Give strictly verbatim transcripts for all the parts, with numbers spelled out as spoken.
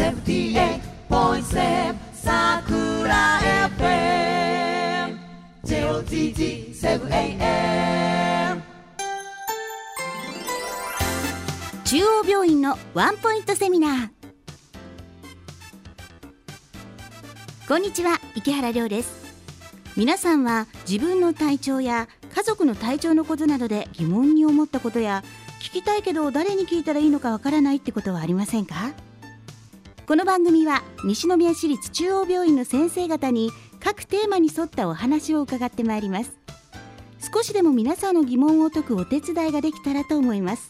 セブンティーエイトポイントセブン さくら エフエム ジェイオーティーティーセブンエーエム中央病院のワンポイントセミナー。こんにちは、池原亮です。皆さんは自分の体調や家族の体調のことなどで疑問に思ったことや、聞きたいけど誰に聞いたらいいのかわからないってことはありませんか？この番組は西宮市立中央病院の先生方に各テーマに沿ったお話を伺ってまいります。少しでも皆さんの疑問を解くお手伝いができたらと思います。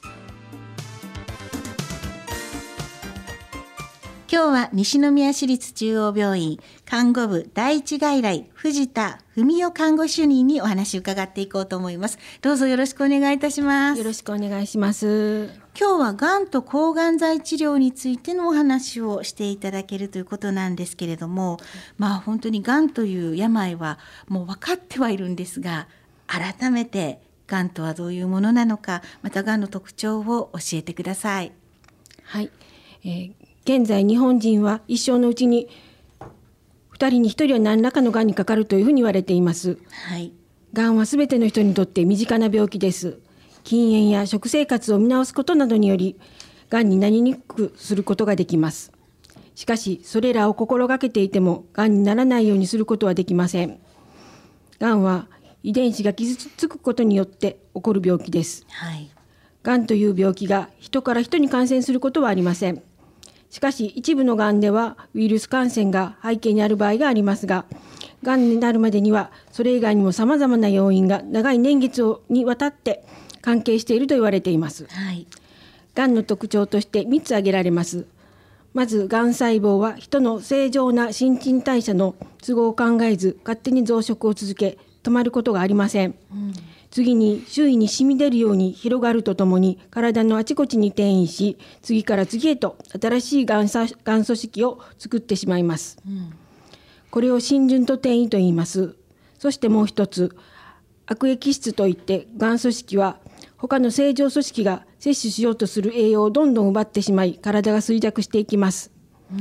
今日は西宮市立中央病院看護部第一外来藤田文代看護主任にお話を伺っていこうと思います。どうぞよろしくお願いいたします。 よろしくお願いします。 今日はがんと抗がん剤治療についてのお話をしていただけるということなんですけれども、まあ本当にがんという病はもう分かってはいるんですが、改めてがんとはどういうものなのか、またがんの特徴を教えてください。 はい、えー現在日本人は一生のうちにふたりにひとりは何らかのがんにかかるというふうに言われています。 はい、 がんはすべての人にとって身近な病気です。禁煙や食生活を見直すことなどによりがんになりにくくすることができます。しかしそれらを心がけていてもがんにならないようにすることはできません。がんは遺伝子が傷つくことによって起こる病気です。 はい、 がんという病気が人から人に感染することはありません。しかし一部のがんではウイルス感染が背景にある場合がありますが、がんになるまでにはそれ以外にもさまざまな要因が長い年月にわたって関係していると言われています。 はい、 がんの特徴としてみっつ挙げられます。まずがん細胞は人の正常な新陳代謝の都合を考えず勝手に増殖を続け止まることがありません。うん、次に周囲に染み出るように広がるとともに体のあちこちに転移し、次から次へと新しいがんさがん組織を作ってしまいます。うん、これを浸潤と転移と言います。そしてもう一つ、悪液質といってがん組織は他の正常組織が摂取しようとする栄養をどんどん奪ってしまい体が衰弱していきます。 うん、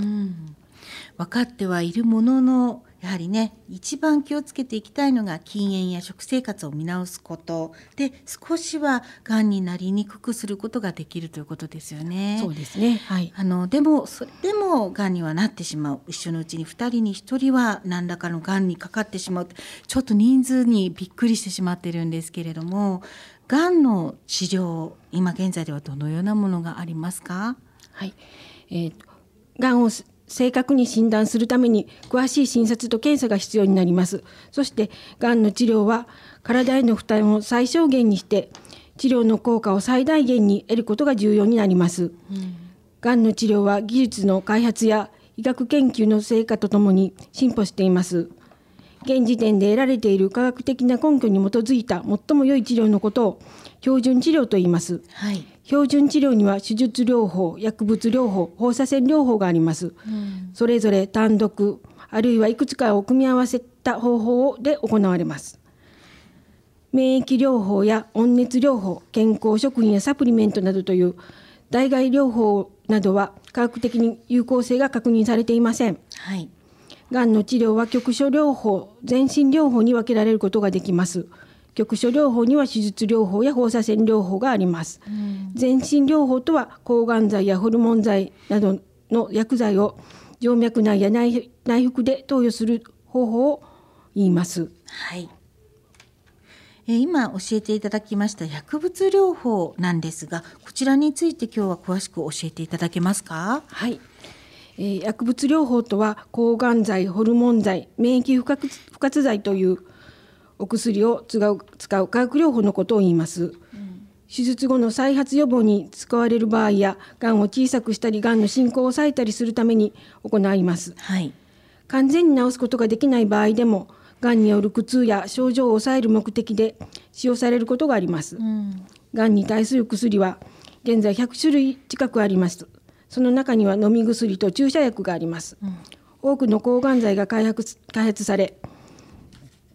分かってはいるものの、やはりね、一番気をつけていきたいのが禁煙や食生活を見直すことで、少しはがんになりにくくすることができるということですよね。 そうですね、はい、 あのでもそれでもがんにはなってしまう。一緒のうちにふたりにひとりは何らかのがんにかかってしまう。ちょっと人数にびっくりしてしまっているんですけれども、がんの治療、今現在ではどのようなものがありますか？ はい、えー、がんを正確に診断するために詳しい診察と検査が必要になります。そしてがんの治療は体への負担を最小限にして治療の効果を最大限に得ることが重要になります。うん、がんの治療は技術の開発や医学研究の成果とともに進歩しています。現時点で得られている科学的な根拠に基づいた最も良い治療のことを標準治療と言います。はい、標準治療には手術療法、薬物療法、放射線療法があります。うん、それぞれ単独あるいはいくつかを組み合わせた方法で行われます。免疫療法や温熱療法、健康食品やサプリメントなどという代替療法などは科学的に有効性が確認されていません。はい、がんの治療は局所療法、全身療法に分けられることができます。局所療法には手術療法や放射線療法があります。うん、全身療法とは抗がん剤やホルモン剤などの薬剤を静脈内や 内, 内服で投与する方法を言います。 はい、えー、今教えていただきました薬物療法なんですが、こちらについて今日は詳しく教えていただけますか？ はい、えー、薬物療法とは抗がん剤、ホルモン剤、免疫不活、不活剤というお薬を使う、使う化学療法のことを言います。うん、手術後の再発予防に使われる場合や、がんを小さくしたりがんの進行を抑えたりするために行います。はい、完全に治すことができない場合でもがんによる苦痛や症状を抑える目的で使用されることがあります。うん、がんに対する薬は現在ひゃくしゅるい近くあります。その中には飲み薬と注射薬があります。うん、多くの抗がん剤が開発、開発され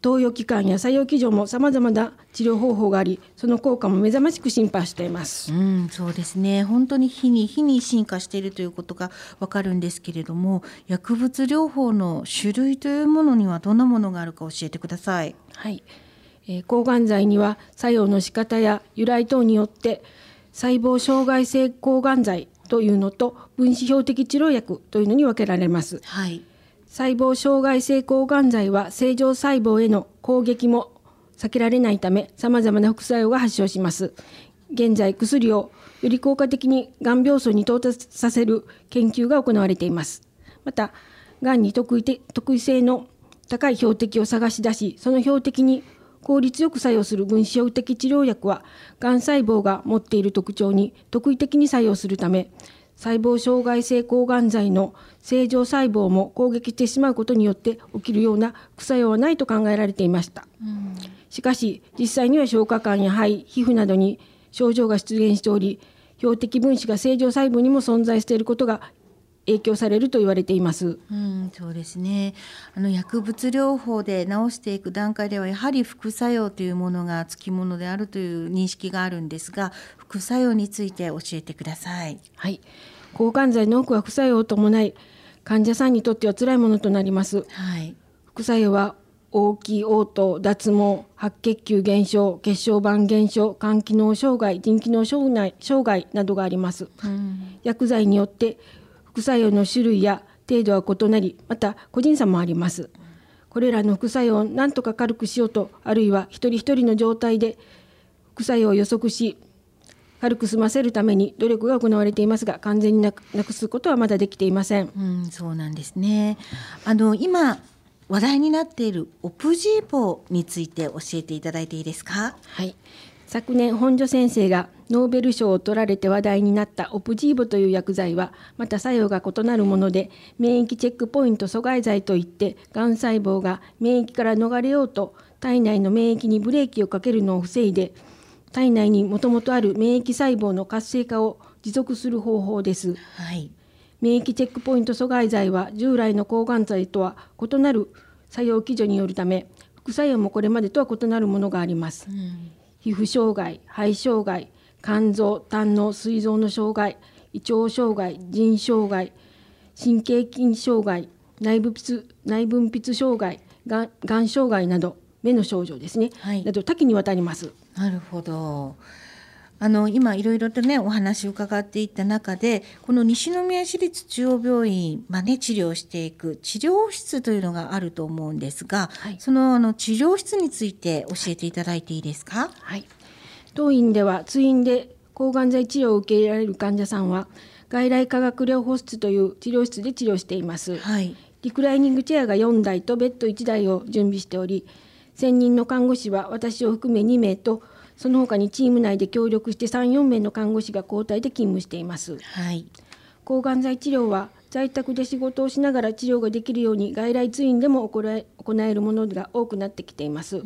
投与期間や作用基準も様々な治療方法があり、その効果も目覚ましく進歩しています。 うん、そうですね。本当に日に日に進化しているということがわかるんですけれども、薬物療法の種類というものにはどんなものがあるか教えてください。 はい、えー、抗がん剤には作用の仕方や由来等によって細胞障害性抗がん剤というのと分子標的治療薬というのに分けられます。 はい、 細胞障害性抗がん剤は正常細胞への攻撃も避けられないため、様々な副作用が発症します。現在、薬をより効果的にがん病巣に到達させる研究が行われています。また、がんに特異て特異性の高い標的を探し出し、その標的に効率よく作用する分子標的治療薬は、がん細胞が持っている特徴に特異的に作用するため、細胞障害性抗がん剤の正常細胞も攻撃してしまうことによって起きるような副作用はないと考えられていました。うん、しかし実際には消化管や肺、皮膚などに症状が出現しており、標的分子が正常細胞にも存在していることが影響されると言われています。 うん、そうですね。あの薬物療法で治していく段階ではやはり副作用というものがつきものであるという認識があるんですが、副作用について教えてください。 はい、抗がん剤の多くは副作用を伴い、患者さんにとっては辛いものとなります。 はい、 副作用は嘔気、嘔吐、脱毛、白血球減少、血小板減少、肝機能障害、腎機能障害、障害などがあります。うん、薬剤によって副作用の種類や程度は異なり、また個人差もあります。これらの副作用を何とか軽くしようと、あるいは一人一人の状態で副作用を予測し軽く済ませるために努力が行われていますが、完全になく、なくすことはまだできていません。 うん、そうなんですね。あの今話題になっているオプジーボについて教えていただいていいですか。 はい、昨年本庶先生がノーベル賞を取られて話題になったオプジーボという薬剤は、また作用が異なるもので、免疫チェックポイント阻害剤といって、がん細胞が免疫から逃れようと体内の免疫にブレーキをかけるのを防いで、体内にもともとある免疫細胞の活性化を持続する方法です。 はい、 免疫チェックポイント阻害剤は従来の抗がん剤とは異なる作用基準によるため、副作用もこれまでとは異なるものがあります。うん、皮膚障害、肺障害、肝臓、胆の、膵臓の障害、胃腸障害、腎障害、神経筋障害、内分泌、内分泌障害、がん、がん障害など、目の症状ですね、はい、など多岐にわたります。 なるほど。あの今いろいろとねお話を伺っていった中で、この西宮市立中央病院、まあね、治療していく治療室というのがあると思うんですが、はい、その、あの治療室について教えていただいていいですか。 はい、当院では通院で抗がん剤治療を受け入れられる患者さんは外来化学療法室という治療室で治療しています。はい、リクライニングチェアがよんだいとベッドいちだいを準備しており、専任の看護師は私を含めにめいと、その他にチーム内で協力してさん、よんめいの看護師が交代で勤務しています。はい、抗がん剤治療は在宅で仕事をしながら治療ができるように外来通院でも行え、行えるものが多くなってきています。うん、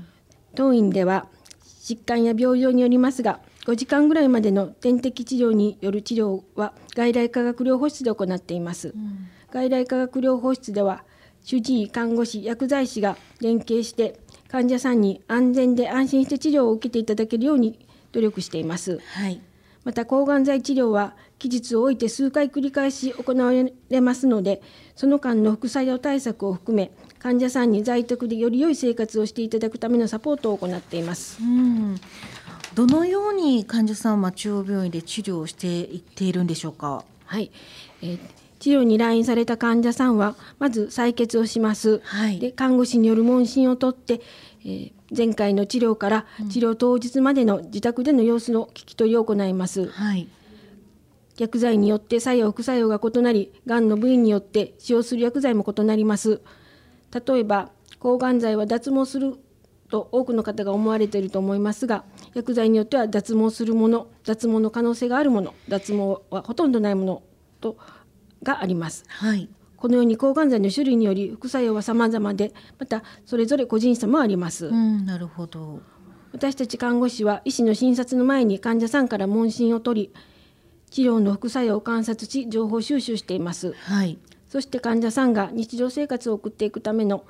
当院では疾患や病状によりますが、ごじかんぐらいまでの点滴治療による治療は外来化学療法室で行っています。うん、外来化学療法室では主治医、看護師、薬剤師が連携して患者さんに安全で安心して治療を受けていただけるように努力しています。はい、また抗がん剤治療は期日を置いて数回繰り返し行われますので、その間の副作用対策を含め患者さんに在宅でより良い生活をしていただくためのサポートを行っています。 うん、どのように患者さんは中央病院で治療をしていっているんでしょうか。 はい、えー治療に来院された患者さんはまず採血をします。はい、で看護師による問診をとって、えー、前回の治療から治療当日までの自宅での様子の聞き取りを行います。はい、薬剤によって作用副作用が異なり、がんの部位によって使用する薬剤も異なります。例えば抗がん剤は脱毛すると多くの方が思われていると思いますが、薬剤によっては脱毛するもの、脱毛の可能性があるもの、脱毛はほとんどないものとがあります。はい、このように抗がん剤の種類により副作用は様々で、またそれぞれ個人差もあります。 うん、なるほど。 私たち看護師は医師の診察の前に患者さんから問診を取り、治療の副作用を観察し情報収集しています。はい、そして患者さんが日常生活を送っていくための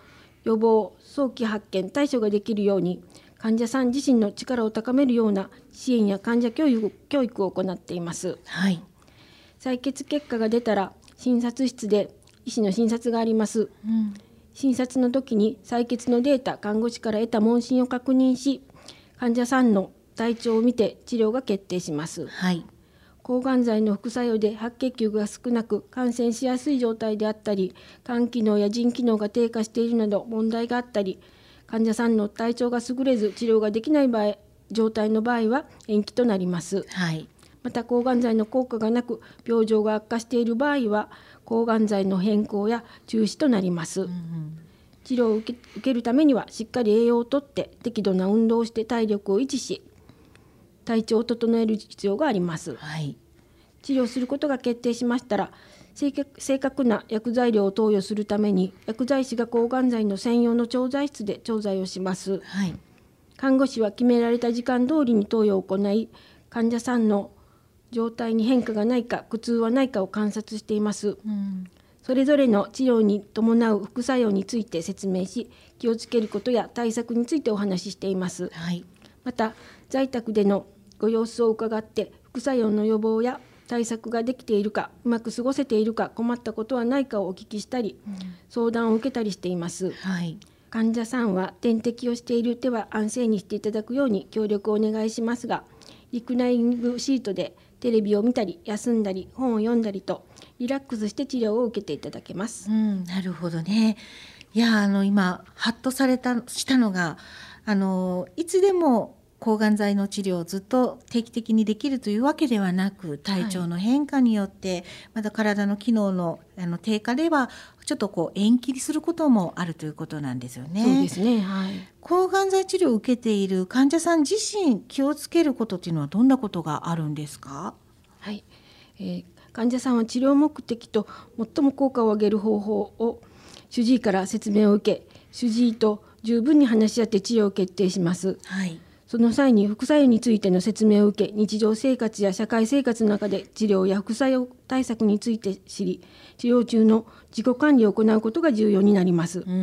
予防、早期発見、対処ができるように患者さん自身の力を高めるような支援や患者教育、教育を行っています。 はい、 採血結果が出たら診察室で医師の診察があります、うん、診察の時に採血のデータ、看護師から得た問診を確認し、患者さんの体調を見て治療が決定します。 はい、 抗がん剤の副作用で白血球が少なく感染しやすい状態であったり、肝機能や腎機能が低下しているなど問題があったり、患者さんの体調が優れず治療ができない場合状態の場合は延期となります。 はい、 また抗がん剤の効果がなく病状が悪化している場合は抗がん剤の変更や中止となります。うんうん、治療を受け、受けるためにはしっかり栄養をとって適度な運動をして体力を維持し、体調を整える必要があります。 はい、 治療することが決定しましたら、正確、正確な薬剤量を投与するために薬剤師が抗がん剤の専用の調剤室で調剤をします。 はい、 看護師は決められた時間通りに投与を行い、患者さんの状態に変化がないか苦痛はないかを観察しています。うん、それぞれの治療に伴う副作用について説明し、気をつけることや対策についてお話ししています。 はい、 また在宅でのご様子を伺って副作用の予防や対策ができているか、うまく過ごせているか、困ったことはないかをお聞きしたり、うん、相談を受けたりしています。 はい、 患者さんは点滴をしている手は安静にしていただくように協力をお願いしますが、リクライニングシートでテレビを見たり休んだり本を読んだりとリラックスして治療を受けていただけます。 うん、なるほどね。いや、あの今ハッとされたしたのが、あのいつでも抗がん剤の治療をずっと定期的にできるというわけではなく、体調の変化によって、はい、また体の機能の、あの低下ではちょっとこう延期することもあるということなんですよね。 そうですね、はい、 抗がん剤治療を受けている患者さん自身気をつけることというのはどんなことがあるんですか？ はい、えー、患者さんは治療目的と最も効果を上げる方法を主治医から説明を受け、主治医と十分に話し合って治療を決定します。 はい、 その際に副作用についての説明を受け、日常生活や社会生活の中で治療や副作用対策について知り、治療中の自己管理を行うことが重要になります。うん、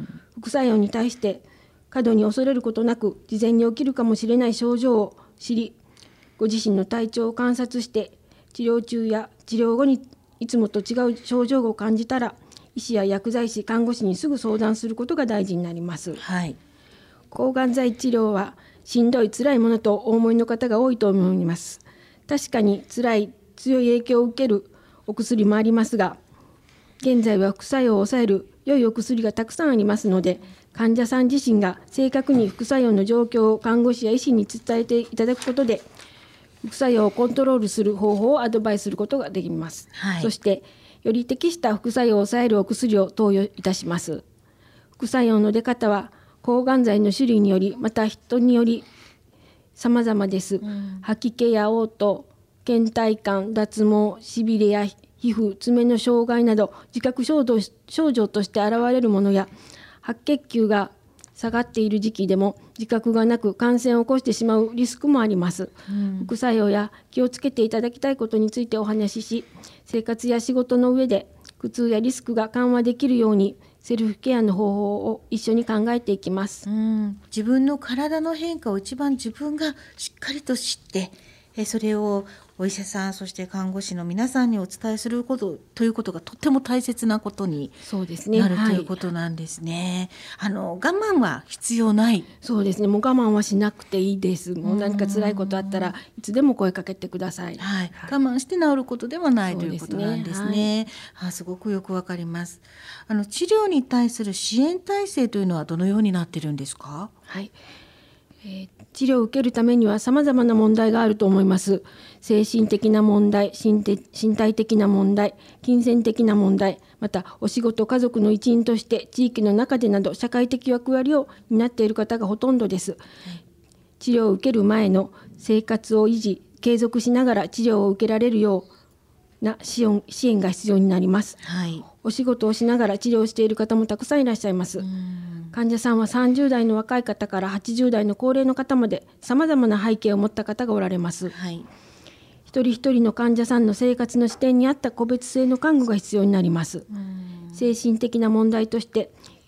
副作用に対して過度に恐れることなく、事前に起きるかもしれない症状を知り、ご自身の体調を観察して治療中や治療後にいつもと違う症状を感じたら、医師や薬剤師、看護師にすぐ相談することが大事になります。 はい、 抗がん剤治療はしんどい辛いものとお思いの方が多いと思います。確かに辛い強い影響を受けるお薬もありますが、現在は副作用を抑える良いお薬がたくさんありますので、患者さん自身が正確に副作用の状況を看護師や医師に伝えていただくことで、副作用をコントロールする方法をアドバイスすることができます。はい、そしてより適した副作用を抑えるお薬を投与いたします。副作用の出方は抗がん剤の種類により、また人により様々です。うん、吐き気や嘔吐、倦怠感、脱毛、しびれや皮膚、爪の障害など自覚症状、症状として現れるものや、白血球が下がっている時期でも自覚がなく感染を起こしてしまうリスクもあります。うん、副作用や気をつけていただきたいことについてお話しし、生活や仕事の上で苦痛やリスクが緩和できるようにセルフケアの方法を一緒に考えていきます。 うん、自分の体の変化を一番自分がしっかりと知って、えそれをお医者さん、そして看護師の皆さんにお伝えすることということがとても大切なことになる、ね、ということなんですね。はい、あの我慢は必要ない。 そうですね、もう我慢はしなくていいです。もう何か辛いことあったらいつでも声かけてください。 はい、我慢して治ることではないということなんですね。すね、はい、あ、すごくよくわかります。あの治療に対する支援体制というのはどのようになっているんですか？ はい、えー、治療を受けるためには様々な問題があると思います。精神的な問題、身体的な問題、金銭的な問題、またお仕事、家族の一員として地域の中でなど社会的役割を担っている方がほとんどです。はい、治療を受ける前の生活を維持、継続しながら治療を受けられるような支援、支援が必要になります。はい、お仕事をしながら治療している方もたくさんいらっしゃいます。患者さんはさんじゅう代の若い方からはちじゅう代の高齢の方まで様々な背景を持った方がおられます。はい、一人一人の患者さんの生活の視点に合った個別性の看護が必要になります。精神的な問題として、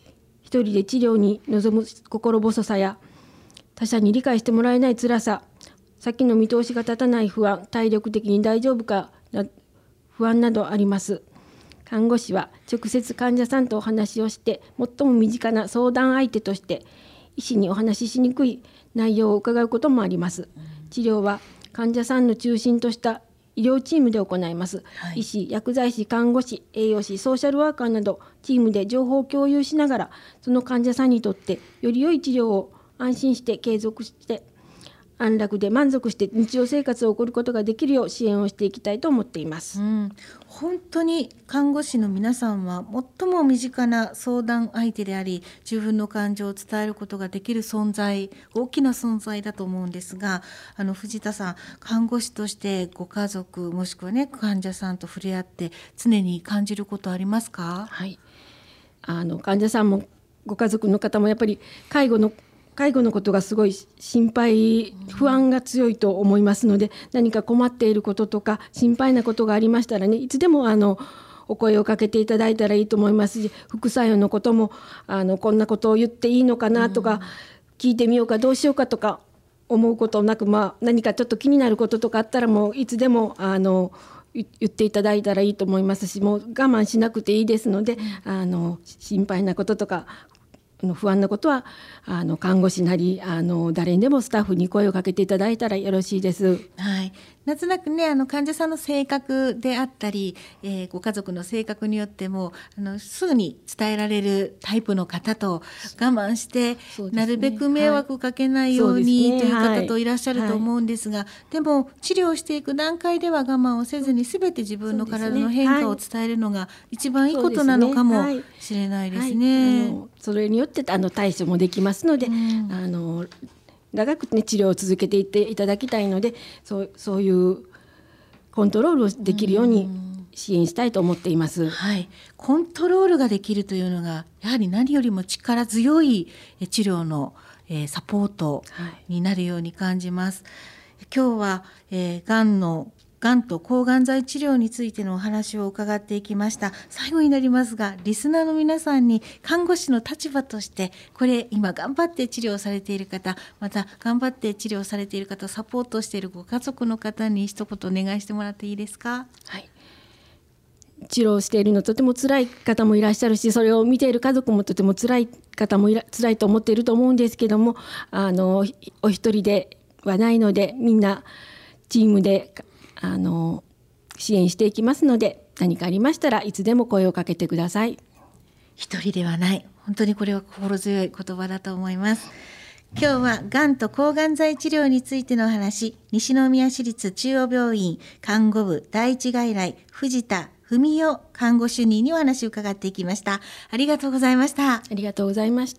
一人で治療に臨む心細さや他者に理解してもらえない辛さ、先の見通しが立たない不安、体力的に大丈夫かな不安などあります。看護師は直接患者さんとお話をして最も身近な相談相手として医師にお話ししにくい内容を伺うこともあります。治療は患者さんの中心とした医療チームで行います、はい、医師、薬剤師、看護師、栄養士、ソーシャルワーカーなどチームで情報を共有しながらその患者さんにとってより良い治療を安心して継続して安楽で満足して日常生活を送ることができるよう支援をしていきたいと思っています、 うん、本当に看護師の皆さんは最も身近な相談相手であり、自分の感情を伝えることができる存在、大きな存在だと思うんですが、あの藤田さん、看護師としてご家族もしくはね患者さんと触れ合って常に感じることありますか？ はい、あの患者さんもご家族の方もやっぱり介護の介護のことがすごい心配、不安が強いと思いますので、何か困っていることとか心配なことがありましたらね、いつでもあのお声をかけていただいたらいいと思いますし、副作用のこともあのこんなことを言っていいのかなとか、うん、聞いてみようかどうしようかとか思うことなく、まあ、何かちょっと気になることとかあったらもういつでもあの言っていただいたらいいと思いますし、もう我慢しなくていいですので、うん、あの心配なこととか不安なことはあの看護師なりあの誰にでもスタッフに声をかけていただいたらよろしいです。 はい、なんとなくね、あの患者さんの性格であったり、えー、ご家族の性格によってもあのすぐに伝えられるタイプの方と、我慢して、ね、なるべく迷惑かけないように、はい、という方といらっしゃると思うんですが、はい、でも治療していく段階では我慢をせずに全て自分の体の変化を伝えるのが一番いいことなのかもしれないですね。 はいはい、それによってあの対処もできますので、うん、あの長く、ね、治療を続けていっていただきたいので、そう、そういうコントロールをできるように支援したいと思っています、 うん、はい、コントロールができるというのがやはり何よりも力強い治療の、えー、サポートになるように感じます、はい、今日は、えー、がんのがんと抗がん剤治療についてのお話を伺っていきました。最後になりますが、リスナーの皆さんに看護師の立場として、これ今頑張って治療されている方、また頑張って治療されている方、サポートしているご家族の方に一言お願いしてもらっていいですか？ はい、治療しているのとても辛い方もいらっしゃるし、それを見ている家族もとても辛い方もいら辛いと思っていると思うんですけども、あのお一人ではないので、みんなチームであの支援していきますので、何かありましたらいつでも声をかけてください。 一人ではない、本当にこれは心強い言葉だと思います。今日はがんと抗がん剤治療についての話、西宮市立中央病院看護部第一外来藤田文代看護主任にお話を伺っていきました。ありがとうございました。 ありがとうございました。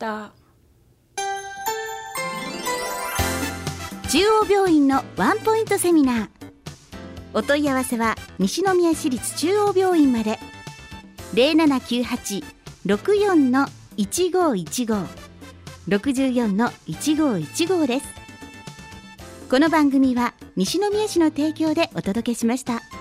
中央病院のワンポイントセミナー、お問い合わせは西宮市立中央病院まで。 ゼロななきゅうはち ろくよん いちごいちご ろくよん いちごいちごです。この番組は西宮市の提供でお届けしました。